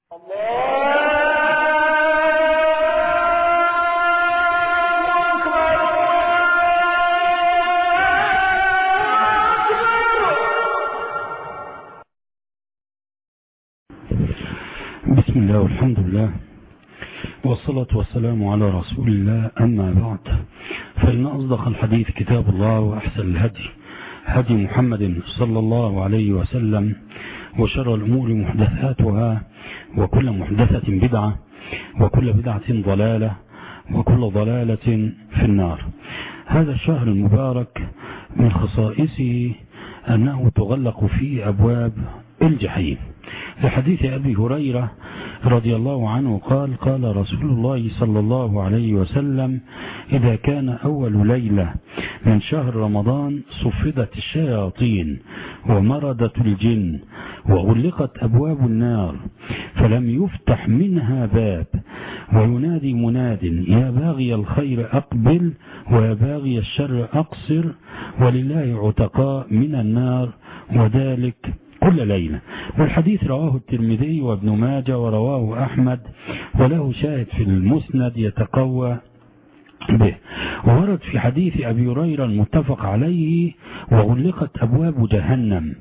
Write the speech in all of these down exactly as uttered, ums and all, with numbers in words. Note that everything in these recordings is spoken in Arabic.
بسم الله والحمد لله والصلاة والسلام على رسول الله، أما بعد، فإن أصدق الحديث كتاب الله، وأحسن الهدي هدي محمد صلى الله عليه وسلم، وشر الأمور محدثاتها، وكل محدثة بدعة، وكل بدعة ضلالة، وكل ضلالة في النار. هذا الشهر المبارك من خصائصه أنه تغلق فيه أبواب الجحيم، لحديث أبي هريرة رضي الله عنه قال: قال رسول الله صلى الله عليه وسلم: إذا كان أول ليلة من شهر رمضان صفدت الشياطين ومردت الجن وغلقت أبواب النار فلم يفتح منها باب، وينادي مناد: يا باغي الخير أقبل، ويا باغي الشر أقصر، ولله عتقاء من النار، وذلك كل ليلة. والحديث رواه الترمذي وابن ماجه ورواه أحمد، وله شاهد في المسند يتقوى به. وورد في حديث أبي هريرة المتفق عليه: وغلقت أبواب جهنم.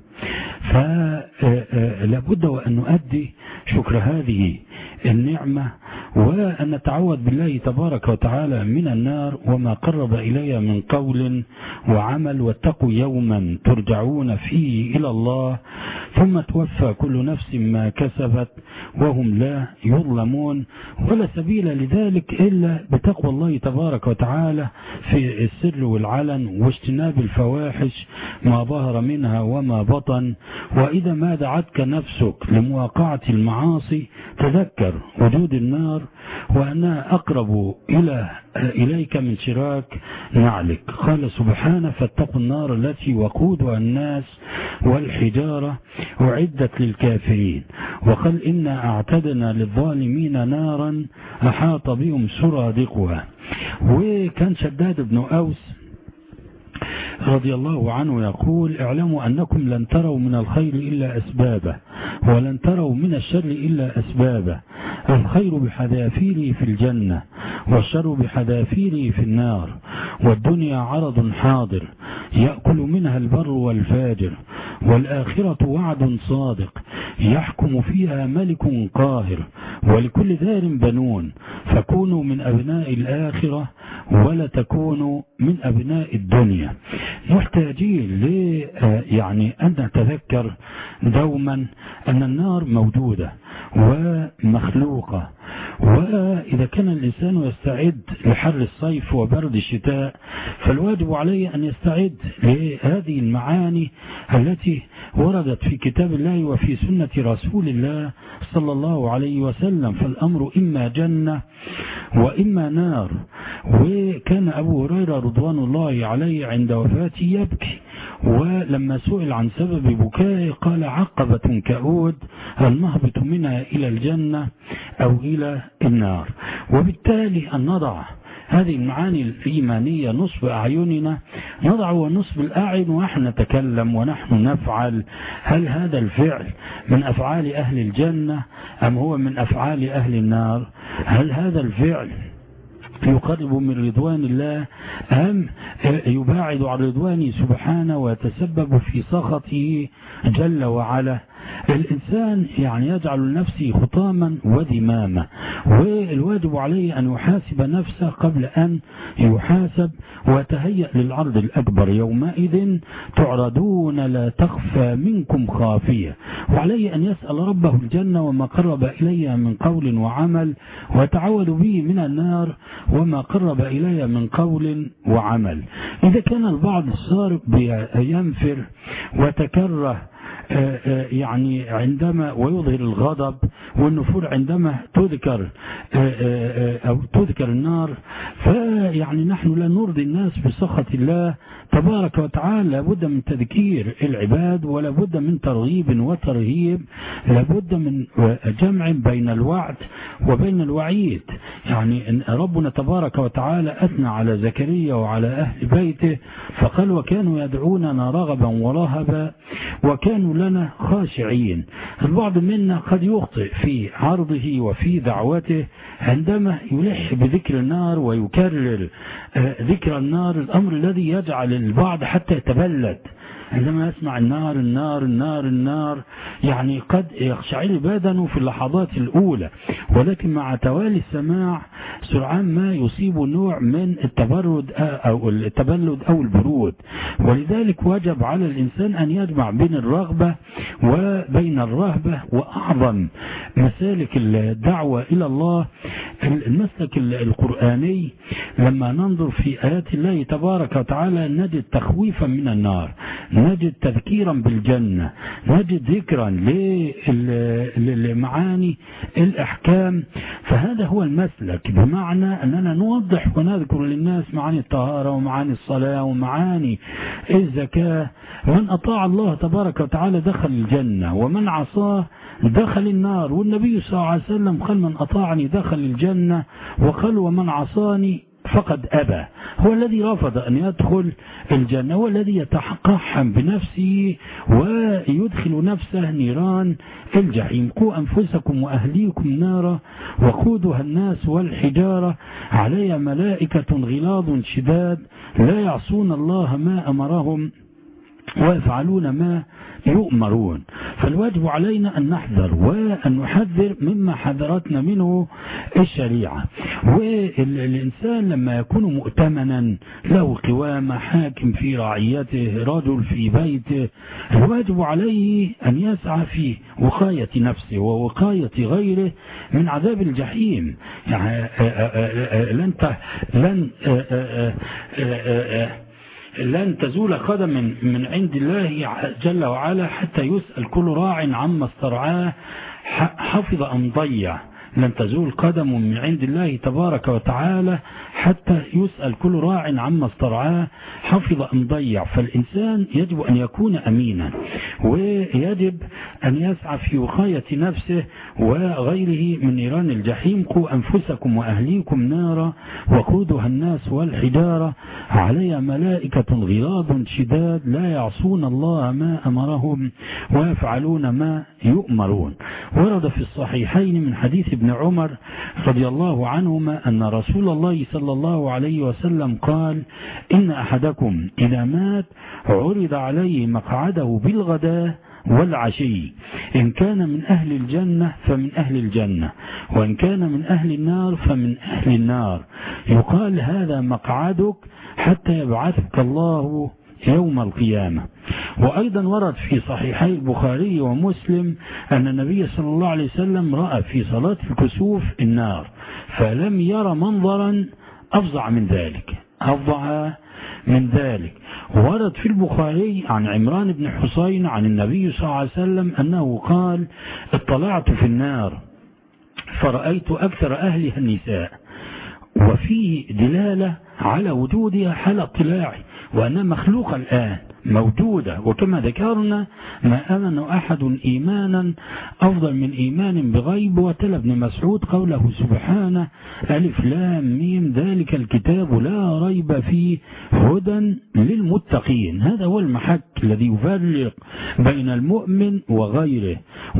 فلا بد وأن نؤدي شكر هذه النعمة، وأن نتعوذ بالله تبارك وتعالى من النار وما قرب إلي من قول وعمل. واتقوا يوما ترجعون فيه إلى الله ثم توفى كل نفس ما كسبت وهم لا يظلمون. ولا سبيل لذلك إلا بتقوى الله تبارك وتعالى في السر والعلن، واجتناب الفواحش ما ظهر منها وما بطن. وإذا ما دعتك نفسك لمواقعة المعاصي تذكر وجود النار، وأنها أقرب إلى إليك من شراك نعلك. قال سبحانه: فاتقوا النار التي وقودها الناس والحجارة أعدت للكافرين. وقال: إنا أعتدنا للظالمين نارا أحاط بهم سرادقها. وكان شداد بن أوس رضي الله عنه يقول: اعلموا أنكم لن تروا من الخير إلا أسبابه، ولن تروا من الشر إلا أسبابه. الخير بحذافيره في الجنة، والشر بحذافيره في النار. والدنيا عرض حاضر يأكل منها البر والفاجر، والآخرة وعد صادق يحكم فيها ملك قاهر، ولكل دار بنون، فكونوا من أبناء الآخرة ولا تكونوا من أبناء الدنيا. محتاجين ل يعني أن نتذكر دوما أن النار موجودة ومخلوقة، وإذا كان الإنسان يستعد لحر الصيف وبرد الشتاء فالواجب عليه أن يستعد لهذه المعاني التي وردت في كتاب الله وفي سنة رسول الله صلى الله عليه وسلم. فالأمر إما جنة وإما نار. وكان أبو هريرة رضوان الله عليه عند وفاته يبكي، ولما سئل عن سبب بكائه قال: عقبة كؤود المهبط منها إلى الجنة أو إلى النار. وبالتالي أن نضع هذه المعاني الإيمانية نصب أعيننا، نضع ونصب الأعين ونحن نتكلم ونحن نفعل. هل هذا الفعل من أفعال أهل الجنة أم هو من أفعال أهل النار؟ هل هذا الفعل يقرب من رضوان الله أم يباعد عن رضوانه سبحانه ويتسبب في سخطه جل وعلا؟ الإنسان يعني يجعل لنفسه خطاما وذماما، والواجب عليه أن يحاسب نفسه قبل أن يحاسب، وتهيأ للعرض الأكبر. يومئذ تعرضون لا تخفى منكم خافية. وعليه أن يسأل ربه الجنة وما قرب إليها من قول وعمل، ويتعوذ به من النار وما قرب إليها من قول وعمل. إذا كان البعض الصارف ينفر وتكره يعني عندما ويظهر الغضب والنفور عندما تذكر أو تذكر النار، فيعني نحن لا نرضي الناس بسخط الله تبارك وتعالى. لابد من تذكير العباد، ولا بد من ترغيب وترهيب، لابد من جمع بين الوعد وبين الوعيد. يعني ربنا تبارك وتعالى أثنى على زكريا وعلى أهل بيته فقال: وكانوا يدعوننا رغبا ورهبا وكانوا لنا خاشعين. البعض منا قد يخطئ في عرضه وفي دعوته عندما يلح بذكر النار ويكرر ذكر النار، الأمر الذي يجعل البعض حتى يتبلد عندما يسمع النار النار النار النار، يعني قد يخشعر بدنه في اللحظات الأولى، ولكن مع توالي السماع سرعان ما يصيب نوع من التبرد أو التبلد أو البرود. ولذلك وجب على الإنسان أن يجمع بين الرغبة وبين الرهبة. وأعظم مسالك الدعوة إلى الله المسلك القرآني. لما ننظر في آيات الله تبارك وتعالى نجد تخويفا من النار، نجد تذكيرا بالجنة، نجد ذكرا لمعاني الأحكام. فهذا هو المسلك، بمعنى أننا نوضح ونذكر للناس معاني الطهارة ومعاني الصلاة ومعاني الزكاة. من أطاع الله تبارك وتعالى دخل الجنة، ومن عصاه دخل النار. والنبي صلى الله عليه وسلم قال من أطاعني دخل الجنة، وقال ومن عصاني فقد أبى. هو الذي رفض أن يدخل الجنة، هو الذي يتقحم بنفسه ويدخل نفسه نيران الجحيم. قوا أنفسكم وأهليكم نارا وقودها الناس والحجارة عليها ملائكة غلاظ شداد لا يعصون الله ما أمرهم ويفعلون ما يؤمرون. فالواجب علينا أن نحذر وأن نحذر مما حذرتنا منه الشريعة. والإنسان لما يكون مؤتمنا له قوامة، حاكم في رعيته، رجل في بيته، الواجب عليه أن يسعى في وقاية نفسه ووقاية غيره من عذاب الجحيم. يعني لن لن لن تزول قدم من, من عند الله جل وعلا حتى يسأل كل راع عما استرعاه حفظ أم ضيع. لن تزول قدم من عند الله تبارك وتعالى حتى يسأل كل راع عما استرعاه حفظ أم ضيع. فالإنسان يجب أن يكون أمينا، ويجب أن يسعى في وقاية نفسه وغيره من نيران الجحيم. قوا أنفسكم وأهليكم نارا وقودها الناس والحجارة عليها ملائكة غلاظ شداد لا يعصون الله ما أمرهم ويفعلون ما يؤمرون. ورد في الصحيحين من حديث ابن عمر رضي الله عنهما أن رسول الله صلى الله عليه وسلم قال إن أحدكم إذا مات عرض عليه مقعده بالغداء والعشي، إن كان من أهل الجنة فمن أهل الجنة، وإن كان من أهل النار فمن أهل النار، يقال هذا مقعدك حتى يبعثك الله يوم القيامة. وأيضا ورد في صحيحي البخاري ومسلم أن النبي صلى الله عليه وسلم رأى في صلاة الكسوف النار فلم ير منظرا أفظع من ذلك أفظع من ذلك. ورد في البخاري عن عمران بن حسين عن النبي صلى الله عليه وسلم أنه قال اطلعت في النار فرأيت أكثر أهلها النساء، وفيه دلالة على وجودها حال اطلاعي وأنها مخلوقة الآن موجودة. وكما ذكرنا ما آمن أحد إيمانا أفضل من إيمان بغيب. وتلا ابن مسعود قوله سبحانه ألف لام ميم ذلك الكتاب لا ريب فيه هدى للمتقين. هذا هو المحك الذي يفرق بين المؤمن وغيره.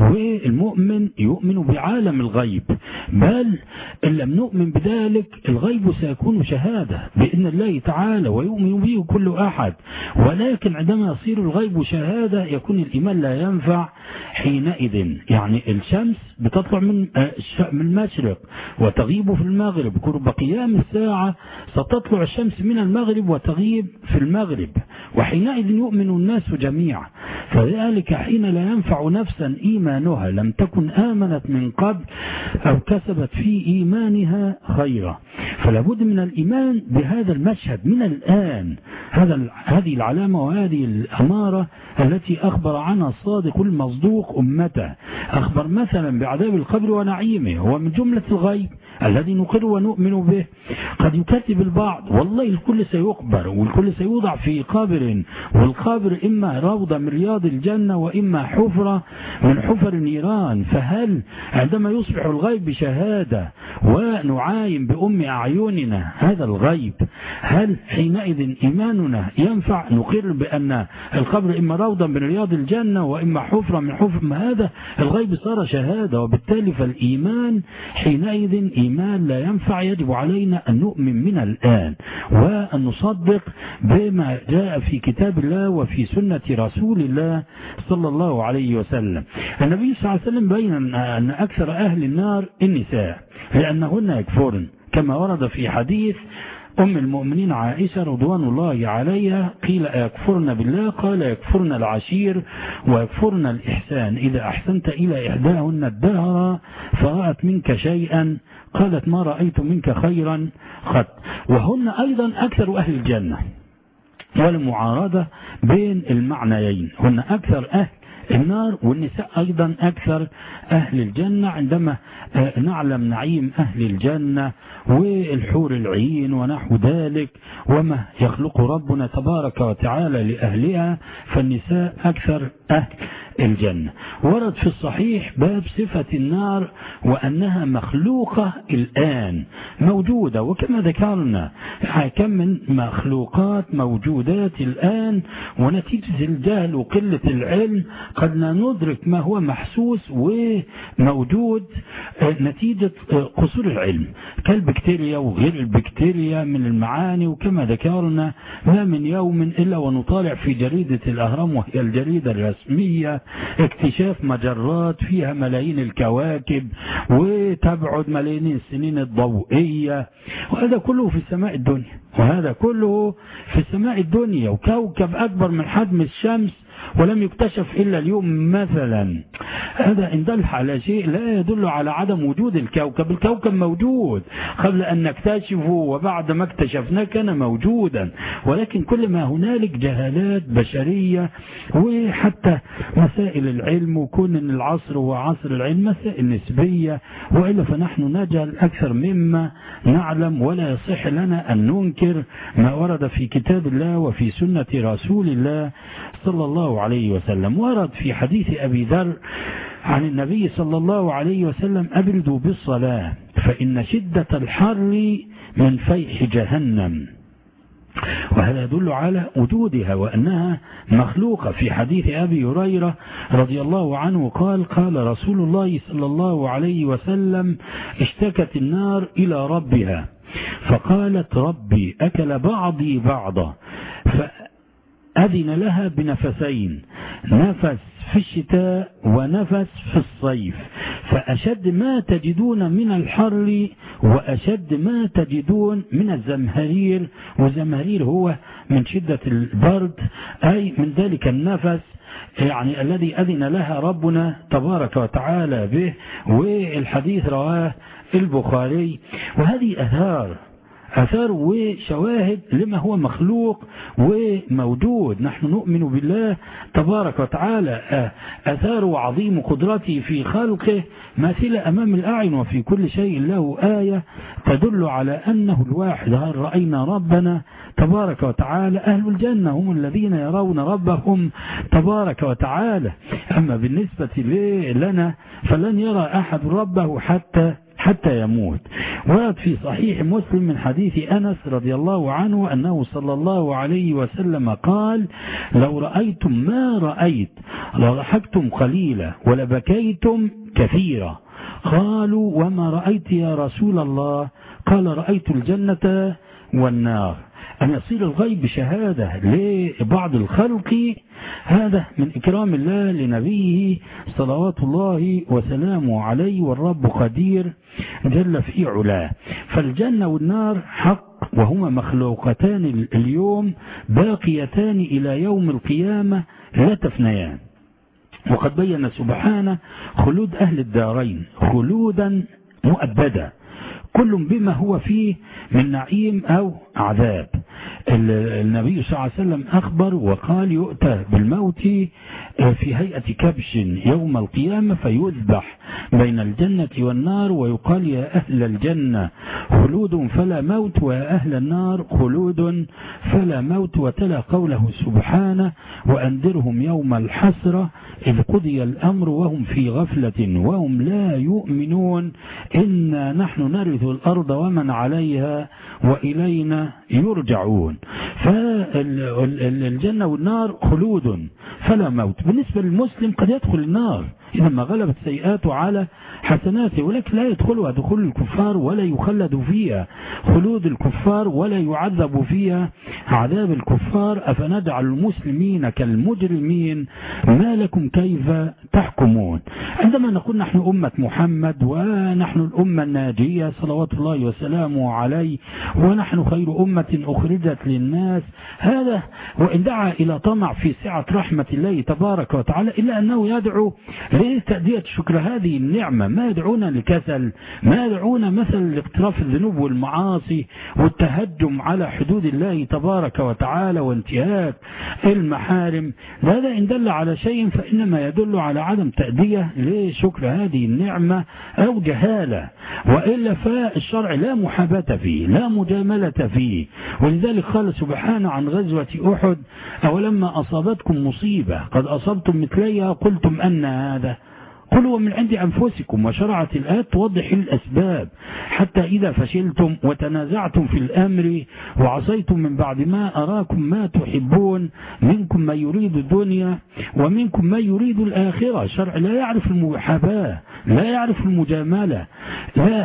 والمؤمن يؤمن بعالم الغيب، بل إن لم نؤمن بذلك الغيب سيكون شهادة بإذن الله تعالى ويؤمن به كل أحد. ولكن عندما يصير الغيب شهادة يكون الإيمان لا ينفع حينئذ. يعني الشمس بتطلع من من المشرق وتغيب في المغرب، قرب قيام الساعة ستطلع الشمس من المغرب وتغيب في المغرب، وحينئذ يؤمن الناس جميعا. فذلك حين لا ينفع نفسا إيمانها لم تكن آمنت من قبل أو كسبت في إيمانها خيرا. فلا بد من الإيمان بهذا المشهد من الآن. هذا هذه العلامة وهذه الأمارة التي أخبر عنها الصادق المصدوق أمته. أخبر مثلا بعذاب القبر ونعيمه، هو من جملة الغيب الذي نقر ونؤمن به. قد يكذب البعض، والله الكل سيقبر والكل سيوضع في قابر، والقابر إما روضة من رياض الجنة وإما حفرة من حفر النيران. فهل عندما يصبح الغيب شهادة ونعاين بأم أعيننا هذا الغيب، هل حينئذ إيماننا ينفع؟ نقر بأن القبر إما روضة من رياض الجنة وإما حفرة من حفر، ما هذا الغيب صار شهادة، وبالتالي فالإيمان حينئذ إيمان لا ينفع. يجب علينا أن نؤمن من الآن وأن نصدق بما جاء في كتاب الله وفي سنة رسول الله صلى الله عليه وسلم. النبي صلى الله عليه وسلم بين أن أكثر أهل النار النساء لأنهن يكفرن، كما ورد في حديث أم المؤمنين عائشة رضوان الله عليها قيل يكفرن بالله؟ قال يكفرن العشير ويكفرن الإحسان، إذا أحسنت إلى إحداهن الدهر فرأت منك شيئا قالت ما رأيت منك خيرا قط. وهن أيضا أكثر أهل الجنة، والمعارضة بين المعنيين، هن أكثر أهل النار والنساء أيضا أكثر أهل الجنة. عندما نعلم نعيم أهل الجنة والحور العين ونحو ذلك وما يخلق ربنا تبارك وتعالى لأهلها، فالنساء أكثر أهل الجنة. ورد في الصحيح باب صفة النار وأنها مخلوقة الآن موجودة، وكما ذكرنا كم من مخلوقات موجودات الآن، ونتيجة الجهل وقلة العلم قد لا ندرك ما هو محسوس وموجود نتيجة قصور العلم، كالبكتيريا وغير البكتيريا من المعاني. وكما ذكرنا ما من يوم إلا ونطالع في جريدة الأهرام وهي الجريدة الرسمية اكتشاف مجرات فيها ملايين الكواكب وتبعد ملايين السنين الضوئية، وهذا كله في السماء الدنيا، وهذا كله في السماء الدنيا، وكوكب أكبر من حجم الشمس ولم يكتشف إلا اليوم مثلا. هذا إن دل على شيء لا يدل على عدم وجود الكوكب، الكوكب موجود قبل أن نكتشفه وبعد ما اكتشفناه كان موجودا، ولكن كل ما هنالك جهالات بشرية، وحتى مسائل العلم وكون أن العصر هو عصر العلم مسائل نسبية، وإلا فنحن نجهل أكثر مما نعلم، ولا يصح لنا أن ننكر ما ورد في كتاب الله وفي سنة رسول الله صلى الله عليه وسلم. ورد في حديث أبي ذر عن النبي صلى الله عليه وسلم أبردوا بالصلاة فإن شدة الحر من فيح جهنم، وهذا يدل على وجودها وأنها مخلوقة. في حديث أبي هريرة رضي الله عنه قال قال رسول الله صلى الله عليه وسلم اشتكت النار إلى ربها فقالت ربي أكل بعضي بعضا، فأذن لها بنفسين، نفس في الشتاء ونفس في الصيف، فأشد ما تجدون من الحر وأشد ما تجدون من الزمهرير، والزمهرير هو من شدة البرد أي من ذلك النفس يعني الذي أذن لها ربنا تبارك وتعالى به. والحديث رواه البخاري. وهذه أثار أثار وشواهد لما هو مخلوق وموجود. نحن نؤمن بالله تبارك وتعالى، أثار وعظيم قدرته في خلقه ماثلة أمام الأعين، وفي كل شيء له آية تدل على أنه الواحد. هل رأينا ربنا تبارك وتعالى؟ أهل الجنة هم الذين يرون ربهم تبارك وتعالى، أما بالنسبة لنا فلن يرى أحد ربه حتى حتى يموت. ورد في صحيح مسلم من حديث أنس رضي الله عنه أنه صلى الله عليه وسلم قال لو رأيتم ما رأيت لضحكتم قليلا ولبكيتم كثيرا. قالوا وما رأيت يا رسول الله؟ قال رأيت الجنة والنار. أن يصير الغيب شهادة لبعض الخلق هذا من إكرام الله لنبيه صلوات الله وسلامه عليه، والرب قدير جل في علاه. فالجنة والنار حق، وهما مخلوقتان اليوم باقيتان إلى يوم القيامة لا تفنيان. وقد بين سبحانه خلود أهل الدارين خلودا مؤبدا، كل بما هو فيه من نعيم أو عذاب. النبي صلى الله عليه وسلم أخبر وقال يؤتى بالموت في هيئة كبش يوم القيامة فيذبح بين الجنة والنار ويقال يا أهل الجنة خلود فلا موت ويا أهل النار خلود فلا موت. وتلا قوله سبحانه وأنذرهم يوم الحسرة إذ قضي الأمر وهم في غفلة وهم لا يؤمنون إنا نحن نرث الأرض ومن عليها وإلينا يرجعون. فالجنة والنار خلود فلا موت. بالنسبة للمسلم قد يدخل النار إذا ما غلبت سيئاته على حسناته، ولكن لا يدخلها دخول الكفار ولا يخلد فيها خلود الكفار ولا يعذب فيها عذاب الكفار. أفنجعل المسلمين كالمجرمين ما لكم كيف تحكمون. عندما نقول نحن أمة محمد ونحن الأمة الناجية صلوات الله وسلامه عليه ونحن خير أمة أخرجت للناس، هذا وإن دعا إلى طمع في سعة رحمة الله تبارك وتعالى إلا أنه يدعو لتأدية شكر هذه النعمة، ما يدعونا لكسل، ما يدعونا مثلا لاقتراف الذنوب والمعاصي والتهجم على حدود الله تبارك وتعالى وانتهاك المحارم. هذا إن دل على شيء فإنما يدل على عدم تأدية لشكر هذه النعمة أو جهالة، وإلا فالشرع لا محاباة فيه لا مجاملة فيه. ولذلك قال سبحانه عن غزوة أحد أولما أصابتكم مصيبة قد أصبتم مثليها قلتم أن هذا قلوا من عند أنفسكم، وشرعت الآيات توضح الأسباب حتى إذا فشلتم وتنازعتم في الأمر وعصيتم من بعد ما أراكم ما تحبون منكم من يريد الدنيا ومنكم من يريد الآخرة. شرع لا يعرف المحاباة لا يعرف المجاملة، لا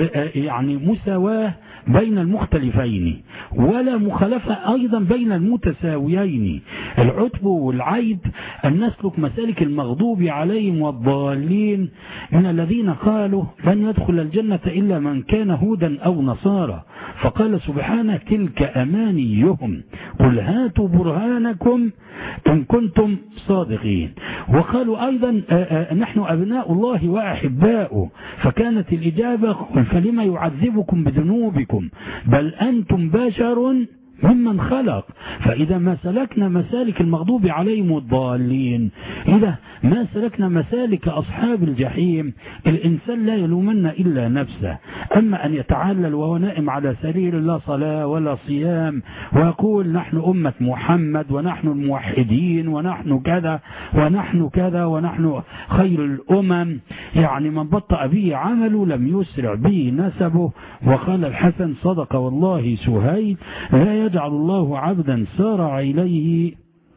يعني مساواة بين المختلفين ولا مخالفة أيضا بين المتساويين. العتب والعيب أن نسلك مسالك المغضوب عليهم والضالين من الذين قالوا لن يدخل الجنة إلا من كان هودا أو نصارى، فقال سبحانه تلك أمانيهم قل هاتوا برهانكم إن كنتم صادقين. وقالوا أيضا نحن أبناء الله وأحباؤه، فكانت الإجابة فلما يعذبكم بذنوبكم بل أنتم بشر ممن خلق. فإذا ما سلكنا مسالك المغضوب عليهم الضالين، إذا ما سلكنا مسالك أصحاب الجحيم، الإنسان لا يلومن إلا نفسه. أما أن يتعلل وهو نائم على سرير لا صلاة ولا صيام ويقول نحن أمة محمد ونحن الموحدين ونحن كذا ونحن كذا ونحن خير الأمم، يعني من بطأ به عمله لم يسرع به نسبه. وقال الحسن صدق والله سهيل لا يجعل الله عبدا سارع إليه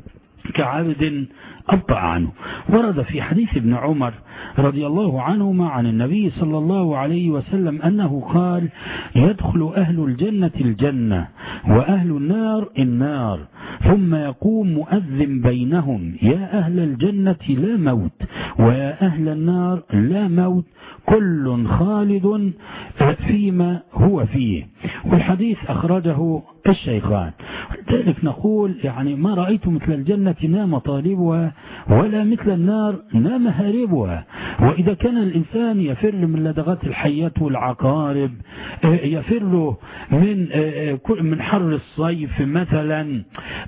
كعبد أبطأ عنه. ورد في حديث ابن عمر رضي الله عنهما عن النبي صلى الله عليه وسلم أنه قال يدخل أهل الجنة الجنة وأهل النار النار ثم يقوم مؤذن بينهم يا أهل الجنة لا موت ويا أهل النار لا موت كل خالد فيما هو فيه. والحديث أخرجه الشيخان. ولذلك نقول يعني ما رأيت مثل الجنة نام طالبها ولا مثل النار نام هاربها. وإذا كان الإنسان يفر من لدغات الحيات والعقارب، يفر من من حر الصيف مثلا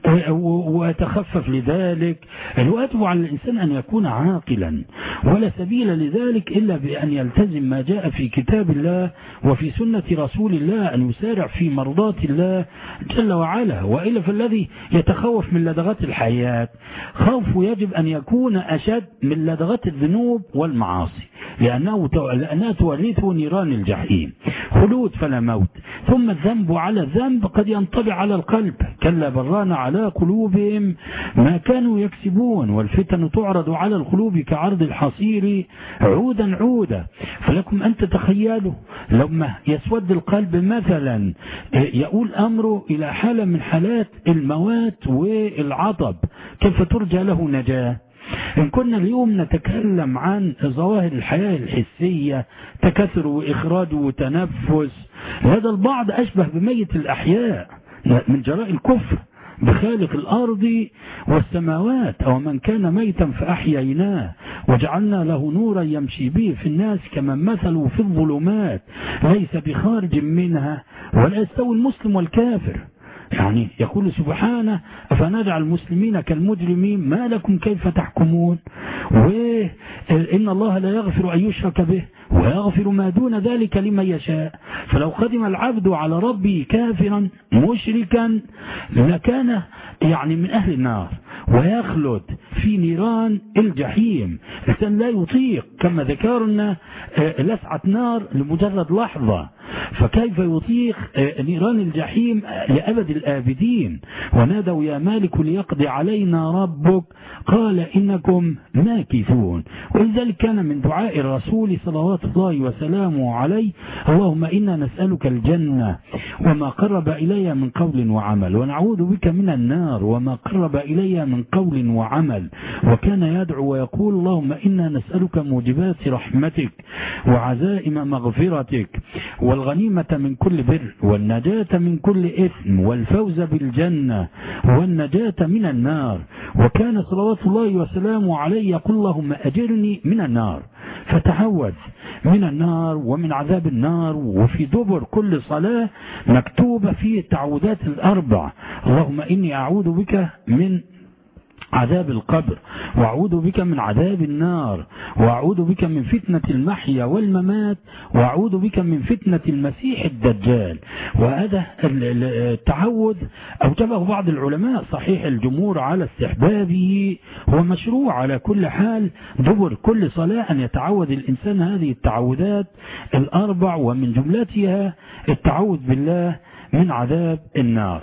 ويتخفف لذلك، الواجب على الإنسان أن يكون عاقلا، ولا سبيل لذلك إلا بأن يلتزم ما جاء في كتاب الله وفي سنة رسول الله، أن يسارع في مرضات الله جل وعلا. وإلا فالذي يتخوف من لدغات الحياة خوفه يجب أن يكون أشد من لدغات الذنوب والمعاصي، لأنه لأنها تورثه نيران الجحيم. خلود فلا موت. ثم الذنب على الذنب قد ينطبع على القلب، كلا بران على قلوبهم ما كانوا يكسبون، والفتن تعرض على القلوب كعرض الحصير عودا عودا. فلكم أن تتخيلوا لما يسود القلب مثلا يقول أمره إلى حالة من حالات الموات والعطب، كيف ترجى له نجاة؟ إن كنا اليوم نتكلم عن ظواهر الحياة الحسية، تكاثر وإخراج وتنفس، هذا البعض أشبه بميت الأحياء من جراء الكفر بخالق الأرض والسماوات، أو من كان ميتا فأحييناه وجعلنا له نورا يمشي به في الناس كمن مثله في الظلمات ليس بخارج منها. ولا يستوي المسلم والكافر، يعني يقول سبحانه أفنجعل المسلمين كالمجرمين ما لكم كيف تحكمون، وإن الله لا يغفر أن يشرك به ويغفر ما دون ذلك لمن يشاء. فلو قدم العبد على ربه كافرا مشركا لكان يعني من أهل النار ويخلد في نيران الجحيم. الإنسان لا يطيق كما ذكرنا لسعة نار لمجرد لحظة، فكيف يطيق نيران الجحيم لأبد الآبدين؟ ونادوا يا مالك ليقضي علينا ربك قال إنكم ماكثون. ولذلك كان من دعاء الرسول صلوات الله وسلامه عليه اللهم إنا نسألك الجنة وما قرب إلي من قول وعمل، ونعوذ بك من النار وما قرب إلي من قول وعمل. وكان يدعو ويقول اللهم إنا نسألك موجبات رحمتك وعزائم مغفرتك والغنيمة من كل بر والنجاة من كل إثم والفوز بالجنة والنجاة من النار. وكان صلوات الله وسلامه عليه يقول اللهم أجرني من النار، فتعوذ من النار ومن عذاب النار. وفي دبر كل صلاة مكتوبة فيه التعوذات الأربع، اللهم إني أعوذ بك من عذاب القبر وأعوذ بك من عذاب النار وأعوذ بك من فتنة المحيا والممات وأعوذ بك من فتنة المسيح الدجال. وهذا التعوذ أوجبه بعض العلماء، صحيح الجمهور على استحبابه ومشروع على كل حال دبر كل صلاة أن يتعوذ الإنسان هذه التعوذات الأربع، ومن جملتها التعوذ بالله من عذاب النار.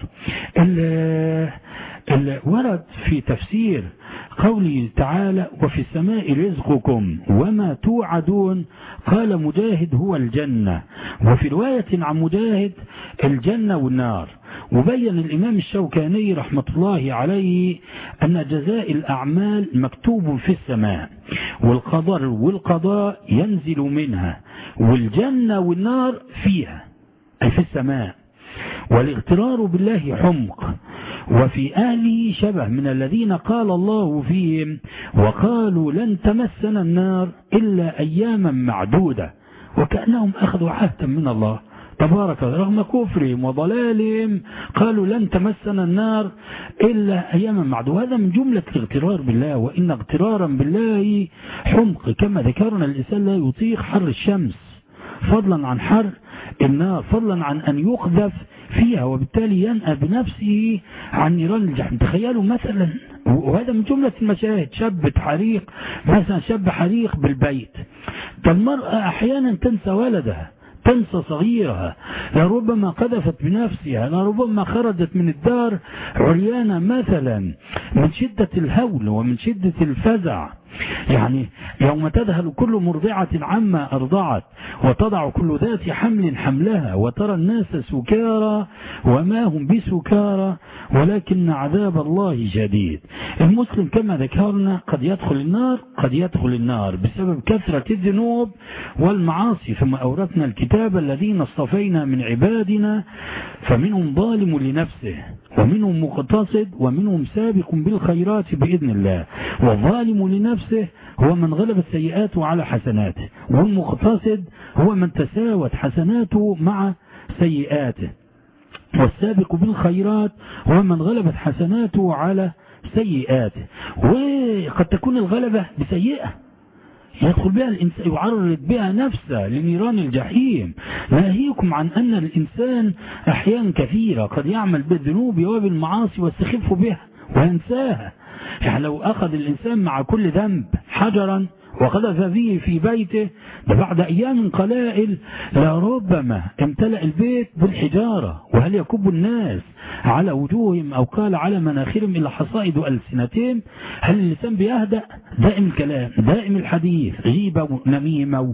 ورد في تفسير قوله تعالى وفي السماء رزقكم وما توعدون قال مجاهد هو الجنة، وفي رواية عن مجاهد الجنة والنار. وبين الإمام الشوكاني رحمة الله عليه أن جزاء الأعمال مكتوب في السماء والقدر والقضاء ينزل منها، والجنة والنار فيها أي في السماء. والاغترار بالله حمق، وفي أهله شبه من الذين قال الله فيهم وقالوا لن تمسنا النار إلا أياما معدودة، وكأنهم أخذوا عهدا من الله تبارك رغم كفرهم وضلالهم قالوا لن تمسنا النار إلا أياما معدودة. هذا من جملة الاغترار بالله، وإن اغترارا بالله حمق. كما ذكرنا الإنسان لا يطيق حر الشمس فضلا عن حر النار، فضلا عن أن يقذف فيها، وبالتالي ينأى بنفسه عن نيران الجحيم. تخيلوا مثلا، وهذا من جملة المشاهد، شاب حريق مثلا، شاب حريق بالبيت. فالمرأة أحيانا تنسى ولدها، تنسى صغيرها، لربما قذفت بنفسها، لربما خرجت من الدار عريانة مثلا من شدة الهول ومن شدة الفزع. يعني يوم تذهل كل مرضعة عما أرضعت وتضع كل ذات حمل حملها وترى الناس سكارى وما هم بسكارى ولكن عذاب الله شديد. المسلم كما ذكرنا قد يدخل النار، قد يدخل النار بسبب كثرة الذنوب والمعاصي. ثم أورثنا الكتاب الذين اصطفينا من عبادنا فمنهم ظالم لنفسه ومنهم مقتصد ومنهم سابق بالخيرات بإذن الله. والظالم لنفسه هو من غلبت سيئاته على حسناته، والمقتصد هو من تساوت حسناته مع سيئاته، والسابق بالخيرات هو من غلبت حسناته على سيئاته. وقد تكون الغلبة بسيئة يدخل بها الإنسان، يعرض بها نفسه لنيران الجحيم. ناهيكم عن أن الإنسان أحيان كثيرة قد يعمل بالذنوب وبالمعاصي ويستخف بها وينساها. يعني لو أخذ الإنسان مع كل ذنب حجرا وقذف فيه في بيته، ده بعد أيام قلائل لربما امتلأ البيت بالحجارة. وهل يكب الناس على وجوههم أو قال على مناخرهم إلا حصائد ألسنتهم؟ هل اللسان بيهدأ؟ دائم الكلام، دائم الحديث، غيبة ونميمة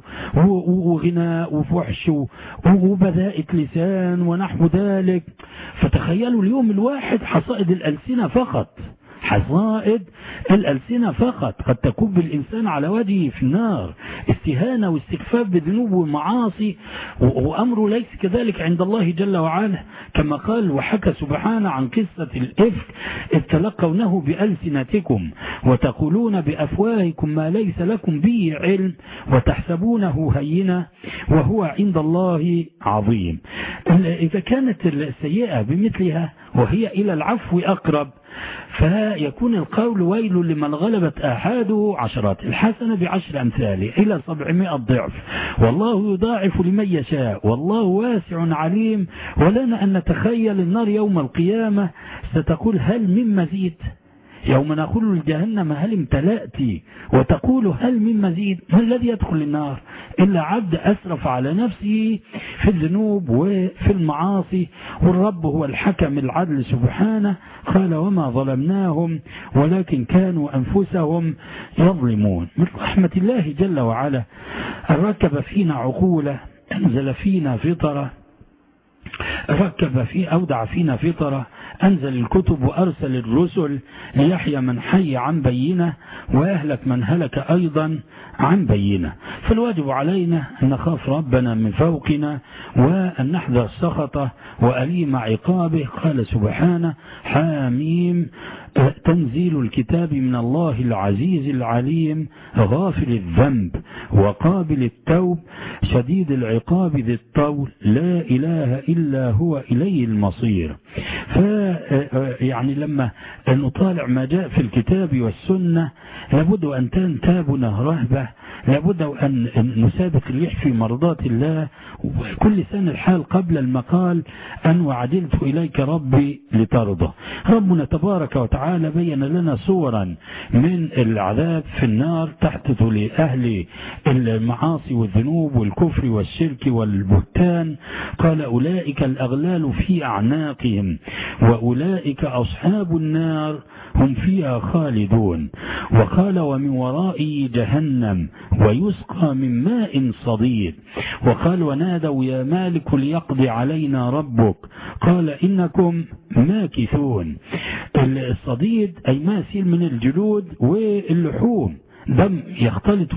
وغناء وفحش وبذاءة لسان ونحو ذلك. فتخيلوا اليوم الواحد حصائد الألسنة فقط، حصائد الألسنة فقط قد تكب الإنسان على وجهه في النار. استهانة واستخفاف بذنوب ومعاصي، وأمره ليس كذلك عند الله جل وعلا، كما قال وحكى سبحانه عن قصة الإفك إذ تلقونه بألسنتكم وتقولون بأفواهكم ما ليس لكم به علم وتحسبونه هينا وهو عند الله عظيم. إذا كانت السيئة بمثلها وهي إلى العفو أقرب، فيكون القول ويل لمن غلبت آحاده عشرات، الحسنة بعشر أمثاله إلى سبعمائة ضعف، والله يضاعف لمن يشاء، والله واسع عليم. ولنا أن نتخيل النار يوم القيامة ستقول هل من مزيد؟ يوم نقول لجهنم هل امتلأت وتقول هل من مزيد؟ ما الذي يدخل النار إلا عبد أسرف على نفسه في الذنوب وفي المعاصي، والرب هو الحكم العدل سبحانه، قال وما ظلمناهم ولكن كانوا أنفسهم يظلمون. من رحمة الله جل وعلا أن ركب فينا عقوله، أنزل فينا فطرة، ركب في أودع فينا فطرة، أنزل الكتب وأرسل الرسل ليحيى من حي عن بينة وأهلك من هلك أيضا عن بينة. فالواجب علينا أن نخاف ربنا من فوقنا وأن نحذر سخطه وأليم عقابه. قال سبحانه حاميم تنزيل الكتاب من الله العزيز العليم غافل الذنب وقابل التوب شديد العقاب ذي الطول لا إله إلا هو إليه المصير. ف يعني لما نطالع ما جاء في الكتاب والسنة لابد أن تنتابنا رهبة، لابد أن نسابق الريح في مرضات الله، وكل سنة الحال قبل المقال أن وعدلت إليك ربي لترضى. ربنا تبارك وتعالى بين لنا صورا من العذاب في النار تحدث لأهل المعاصي والذنوب والكفر والشرك والبهتان. قال أولئك الأغلال في أعناقهم وأولئك أصحاب النار هم فيها خالدون. وقال ومن ورائه جهنم ويسقى من ماء صديد. وقال ونادوا يا مالك ليقضي علينا ربك قال إنكم ماكثون. الصديد أي ما يسيل من الجلود واللحوم، دم يختلط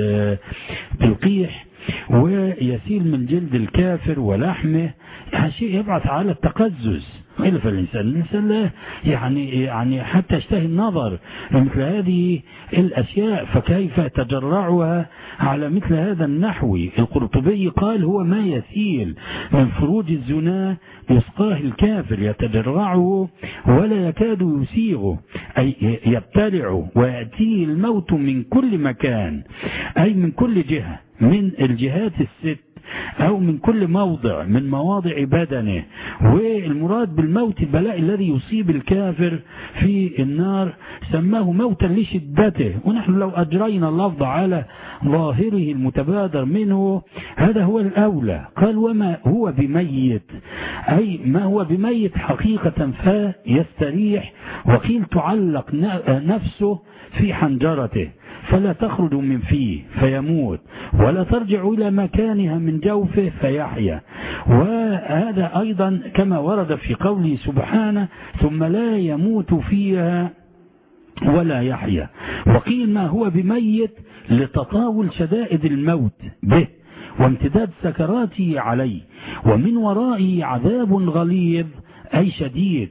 بالقيح ويسيل من جلد الكافر ولحمه، شيء يبعث على التقزز. إلا فالإنسان الإنسان لا يعني يعني حتى يشتهي النظر مثل هذه الأشياء، فكيف تجرعها على مثل هذا النحو؟ القرطبي قال هو ما يسيل من فروج الزنا يسقاه الكافر يتجرعه ولا يكاد يسيغه، أي يبتلعه ويأتيه الموت من كل مكان، أي من كل جهة من الجهات الست أو من كل موضع من مواضع بدنه. والمراد بالموت البلاء الذي يصيب الكافر في النار سماه موتا لشدته، ونحن لو أجرينا اللفظ على ظاهره المتبادر منه هذا هو الأولى. قال وما هو بميت، أي ما هو بميت حقيقة فيستريح، وقيل تعلق نفسه في حنجرته فلا تخرج من فيه فيموت ولا ترجع إلى مكانها من جوفه فيحيا. وهذا أيضا كما ورد في قوله سبحانه ثم لا يموت فيها ولا يحيا. وقيل ما هو بميت لتطاول شدائد الموت به وامتداد سكراته عليه، ومن ورائه عذاب غليظ أي شديد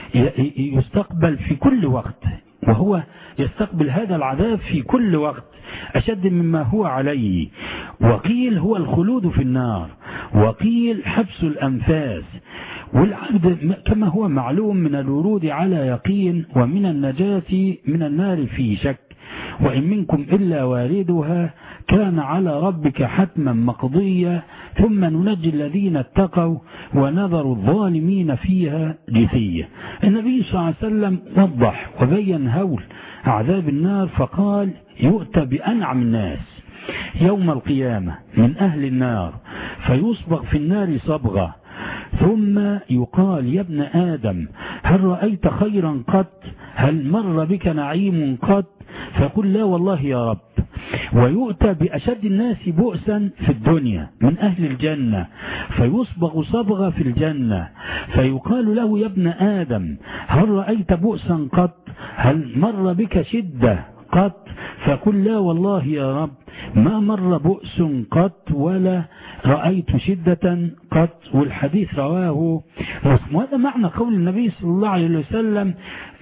يستقبل في كل وقت، وهو يستقبل هذا العذاب في كل وقت أشد مما هو عليه. وقيل هو الخلود في النار، وقيل حبس الأنفاس. والعبد كما هو معلوم من الورود على يقين ومن النجاة من النار في شك، وإن منكم إلا واردها كان على ربك حتما مقضيا ثم ننجي الذين اتقوا ونذر الظالمين فيها جثيا. النبي صلى الله عليه وسلم وضح وبين هول عذاب النار فقال يؤتى بأنعم الناس يوم القيامة من أهل النار فيصبغ في النار صبغة ثم يقال يا ابن آدم هل رأيت خيرا قط؟ هل مر بك نعيم قط؟ فقل لا والله يا رب. ويؤتى بأشد الناس بؤسا في الدنيا من أهل الجنة فيصبغ صبغة في الجنة فيقال له يا ابن آدم هل رأيت بؤسا قط؟ هل مر بك شدة قط؟ فقل لا والله يا رب ما مر بؤس قط ولا رأيت شدة قط. والحديث رواه مسلم. وهذا معنى قول النبي صلى الله عليه وسلم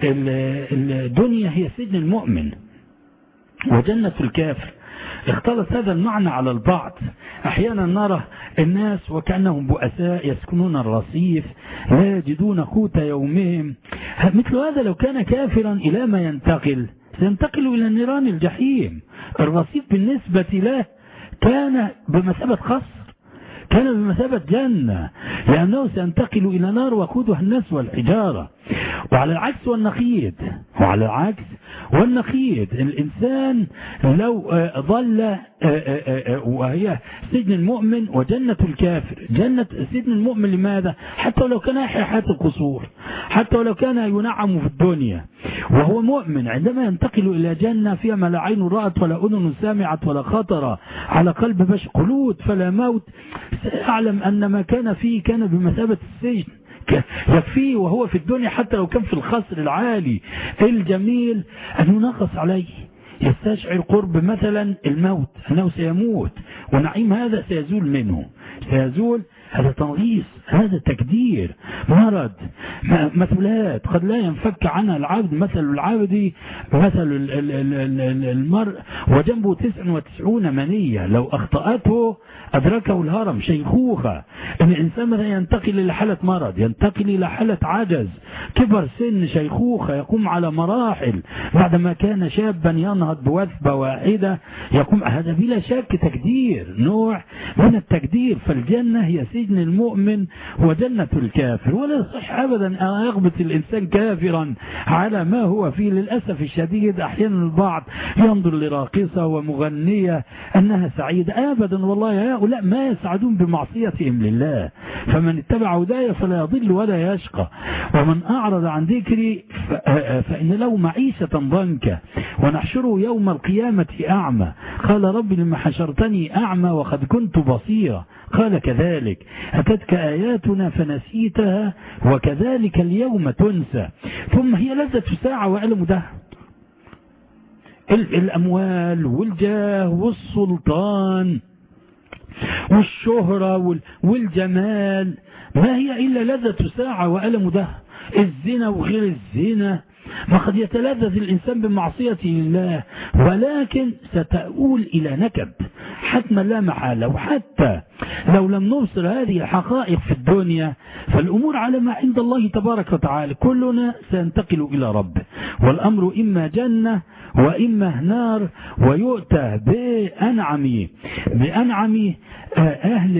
الدنيا هي سجن المؤمن وجنة الكافر. اختلط هذا المعنى على البعض. احيانا نرى الناس وكأنهم بؤساء يسكنون الرصيف لا يجدون قوت يومهم. مثل هذا لو كان كافرا إلى ما ينتقل؟ سينتقل إلى نيران الجحيم. الرصيد بالنسبة له كان بمثابة قصر، كان بمثابة جنة، لأنه سينتقل إلى نار وقودها الناس والحجارة. وعلى العكس والنقيض، وعلى العكس والنقيض الإنسان لو ظل وهي سجن المؤمن وجنة الكافر. جنة سجن المؤمن لماذا؟ حتى ولو كان يحيا حياة القصور، حتى ولو كان ينعم في الدنيا وهو مؤمن، عندما ينتقل إلى جنة فيها ما لا عين رأت ولا أذن سمعت ولا خطر على قلب بشر، خلود فلا موت، سيعلم أن ما كان فيه كان بمثابة السجن، يكفيه وهو في الدنيا حتى لو كان في الخصر العالي الجميل أن ينقص عليه، يستشعر قرب مثلا الموت، أنه سيموت ونعيم هذا سيزول منه، سيزول. هذا تنغيص، هذا تكدير، مرض، مثلات قد لا ينفك عنها العبد. مثل العبد مثل المرء وجنبه تسع وتسعون منية، لو أخطأته أدركه الهرم، شيخوخة. إن الإنسان مثلا ينتقل إلى حالة مرض، ينتقل إلى حالة عجز، كبر سن، شيخوخة، يقوم على مراحل بعدما كان شابا ينهض بوثبة واحدة يقوم. هذا بلا شك تكدير، نوع من التكدير. فالجنة هي سجن المؤمن وجنة الكافر، ولا يصح أبدا أن يغبط الإنسان كافرا على ما هو فيه. للأسف الشديد أحيانا البعض ينظر لراقصة ومغنية أنها سعيدة، أبدا والله هؤلاء ما يسعدون بمعصيتهم لله. فمن اتبع هدايا فلا يضل ولا يشقى، ومن أعرض عن ذكري فإن له معيشة ضنكا ونحشره يوم القيامة أعمى. قال رب لما حشرتني أعمى وقد كنت بصيرا، قال كذلك أتتك آياتنا فنسيتها وكذلك اليوم تنسى. ثم هي لذة ساعة وألم ده، الأموال والجاه والسلطان والشهرة والجمال ما هي إلا لذة ساعة وألم ده. الزنا وغير الزنا، ما قد يتلذذ الإنسان بمعصية الله، ولكن ستؤول إلى نكد حتما لا محالة. وحتى لو لم نبصر هذه الحقائق في الدنيا فالأمور على ما عند الله تبارك وتعالى، كلنا سينتقل إلى ربه، والأمر إما جنة وإما نار. ويؤتى بأنعم بأنعم أهل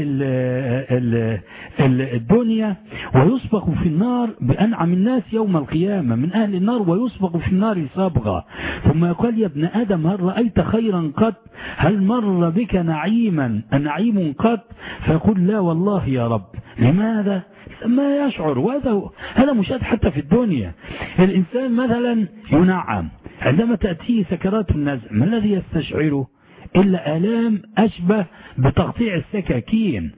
الدنيا ويسبق في النار بأنعم الناس يوم القيامة من أهل النار ويسبق في النار صبغة. ثم يقول يا ابن آدم هل رأيت خيرا قط؟ هل مر بك نعيما نعيم قط؟ فيقول لا والله يا رب. لماذا؟ ما يشعر، وهذا هذا مشاهد حتى في الدنيا. الإنسان مثلا ينعم، عندما تأتيه سكرات النزع ما الذي يستشعره إلا آلام أشبه بتقطيع السكاكين.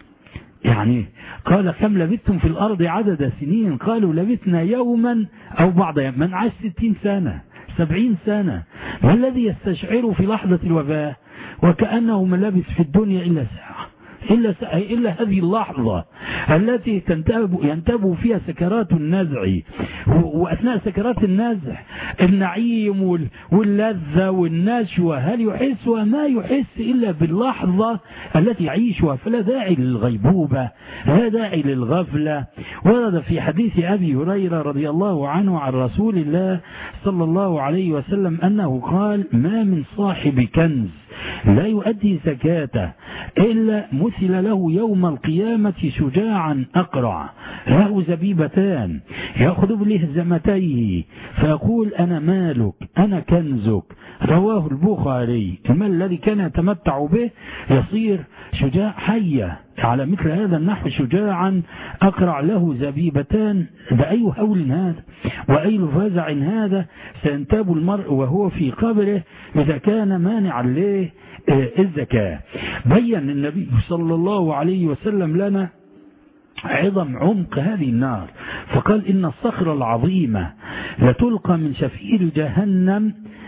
يعني قال كم لبثتم في الأرض عدد سنين؟ قالوا لبثنا يوما أو بعض يوم. من عاش ستين سنة سبعين سنة، ما الذي يستشعره في لحظة الوفاة؟ وكأنه ما لبث في الدنيا إلا ساعة، إلا, ساعة إلا هذه اللحظة التي تنتاب ينتاب فيها سكرات النزع. وأثناء سكرات النزع النعيم واللذة والنشوة هل يحسها؟ ما يحس إلا باللحظة التي يعيشها. فلا داعي للغيبوبة، لا داعي للغفلة. ورد في حديث أبي هريرة رضي الله عنه عن رسول الله صلى الله عليه وسلم أنه قال ما من صاحب كنز لا يؤدي زكاته إلا مثل له يوم القيامة شجاعا أقرع له زبيبتان يأخذ بلهزمتيه فيقول أنا مالك أنا كنزك. رواه البخاري. المال الذي كان يتمتع به يصير شجاع حية على مثل هذا النحو، شجاعا أقرع له زبيبتان. بأي هول هذا وأي فزع هذا سينتاب المرء وهو في قبره إذا كان مانعا له الزكاة. بين النبي صلى الله عليه وسلم لنا عظم عمق هذه النار، فقال إن الصخرة العظيمة لتلقى من شفير جهنم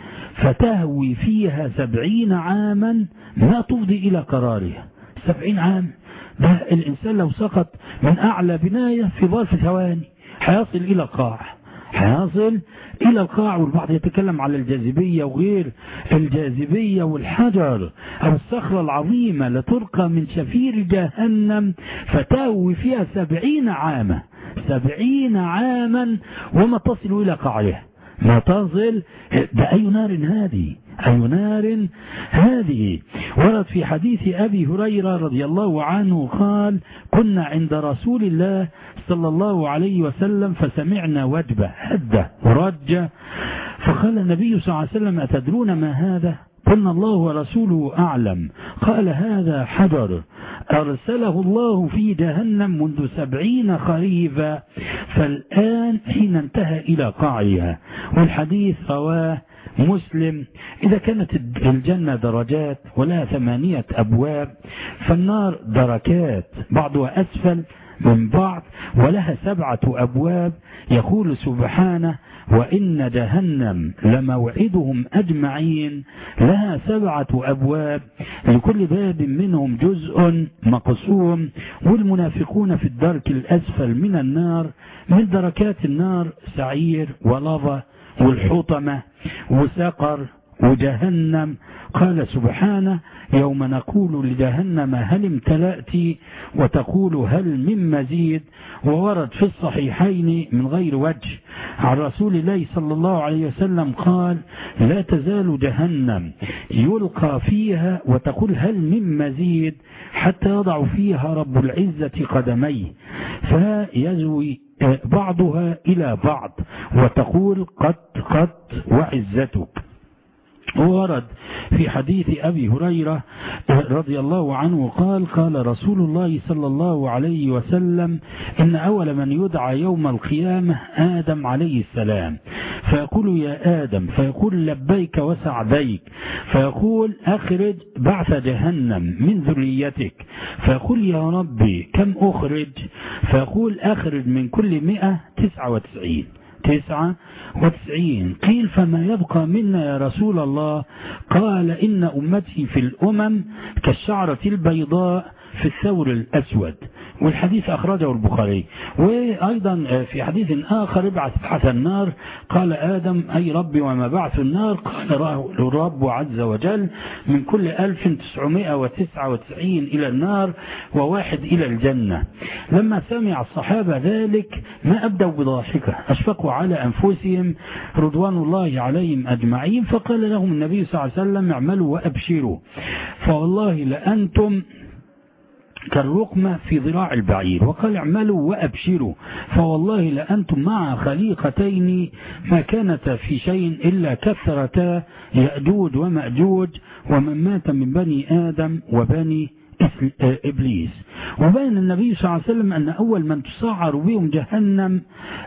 فتهوي فيها سبعين عاما لا تفضي إلى قرارها. سبعين عام، ده الإنسان لو سقط من أعلى بناية في ظرف ثواني حيصل إلى القاع، حيصل إلى القاع. والبعض يتكلم على الجاذبية وغير الجاذبية والحجر. الصخرة العظيمة لترقى من شفير جهنم فتهوي فيها سبعين عاما. سبعين عاما وما تصل إلى قعرها، ما تصل. ده أي نار هذه، أي نار هذه. ورد في حديث أبي هريرة رضي الله عنه قال: كنا عند رسول الله صلى الله عليه وسلم فسمعنا وجبة هدة ورجة، فقال النبي صلى الله عليه وسلم: أتدرون ما هذا؟ قلنا: الله ورسوله أعلم. قال: هذا حجر أرسله الله في جهنم منذ سبعين خريفا، فالآن حين انتهى إلى قاعها. والحديث رواه مسلم. إذا كانت الجنة درجات ولها ثمانية أبواب، فالنار دركات بعضها أسفل من بعض ولها سبعة أبواب. يقول سبحانه: وإن جهنم لموعدهم أجمعين، لها سبعة أبواب لكل باب منهم جزء مقسوم. والمنافقون في الدرك الأسفل من النار، من دركات النار سعير ولظى والحطمة وسقر وجهنم. قال سبحانه: يوم نقول لجهنم هل امتلأت وتقول هل من مزيد. وورد في الصحيحين من غير وجه عن رسول الله صلى الله عليه وسلم قال: لا تزال جهنم يلقى فيها وتقول هل من مزيد، حتى يضع فيها رب العزة قدميه فيزوي بعضها إلى بعض وتقول قط قط وعزتك. ورد في حديث أبي هريرة رضي الله عنه قال: قال رسول الله صلى الله عليه وسلم: إن أول من يدعى يوم القيامة آدم عليه السلام، فيقول: يا آدم، فيقول: لبيك وسعديك، فيقول: أخرج بعث جهنم من ذريتك، فيقول: يا ربي كم أخرج؟ فيقول: أخرج من كل مئة تسعة وتسعين تسعة وتسعين. قيل: فما يبقى منا يا رسول الله؟ قال: إن أمتي في الأمم كالشعرة البيضاء في الثور الأسود. والحديث أخرجه البخاري. وأيضا في حديث آخر: ابعث بعث النار. قال آدم: أي ربي وما بعث النار؟ قال الرب عز وجل: من كل ألف تسعمائة وتسعة وتسعين إلى النار وواحد إلى الجنة. لما سمع الصحابة ذلك ما أبدوا بضاحكة، أشفقوا على أنفسهم رضوان الله عليهم أجمعين. فقال لهم النبي صلى الله عليه وسلم: اعملوا وأبشروا، فوالله لأنتم كالرقمة في ذراع البعير. وقال: اعملوا وأبشروا، فوالله لأنتم مع خليقتين ما كانتا في شيء إلا كثرتا يأجوج ومأجوج، ومن مات من بني آدم وبني إبليس. وبين النبي صلى الله عليه وسلم أن أول من تسعر بهم جهنم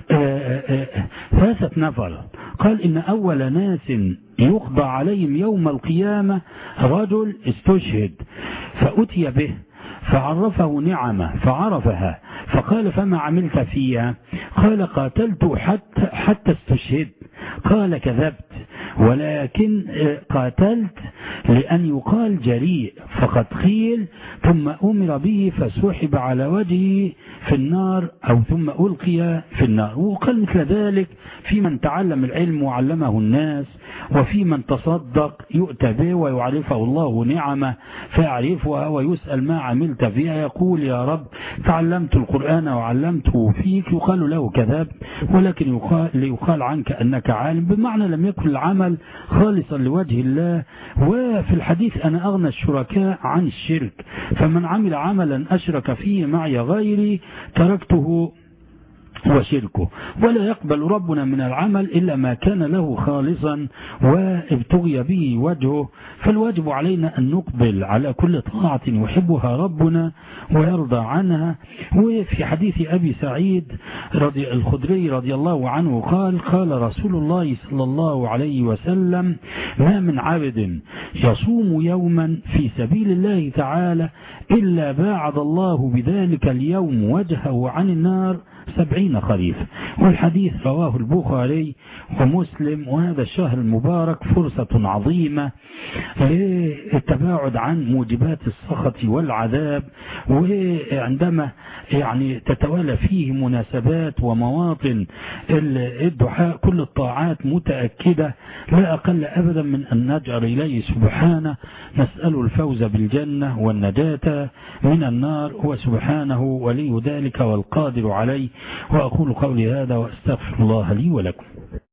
ثلاثة نفر. قال: إن أول ناس يقضى عليهم يوم القيامة رجل استشهد فأتي به فعرفه نعمة فعرفها، فقال: فما عملت فيها؟ قال: قاتلت حتى, حتى استشهد. قال: كذبت، ولكن قاتلت لأن يقال جريء، فقد قيل ثم أمر به فسحب على وجهه في النار أو ثم ألقي في النار. وقال مثل ذلك في من تعلم العلم وعلمه الناس، وفي من تصدق يؤتى به ويعرفه الله نعمه فيعرفها ويسأل ما عملت فيها، يقول: يا رب تعلمت القرآن وعلمته فيك. يقال له: كذبت، ولكن يقال ليقال عنك أنك عالم، بمعنى لم يكن العمل خالصا لوجه الله. وفي الحديث: أنا أغنى الشركاء عن الشرك، فمن عمل عملا أشرك فيه معي غيري تركته وشركه. ولا يقبل ربنا من العمل إلا ما كان له خالصا وابتغي به وجهه. فالواجب علينا أن نقبل على كل طاعة يحبها ربنا ويرضى عنها. وفي حديث أبي سعيد رضي الخدري رضي الله عنه قال: قال رسول الله صلى الله عليه وسلم: ما من عبد يصوم يوما في سبيل الله تعالى إلا باعد الله بذلك اليوم وجهه عن النار سبعين خريف. والحديث رواه البخاري ومسلم. وهذا الشهر المبارك فرصة عظيمة للتباعد عن موجبات السخط والعذاب، وعندما يعني تتوالى فيه مناسبات ومواطن الدعاء كل الطاعات متأكدة لا أقل أبدا من أن نجأر إليه سبحانه، نسأل الفوز بالجنة والنجاة من النار، هو سبحانه ولي ذلك والقادر عليه. وأقول قولي هذا وأستغفر الله لي ولكم.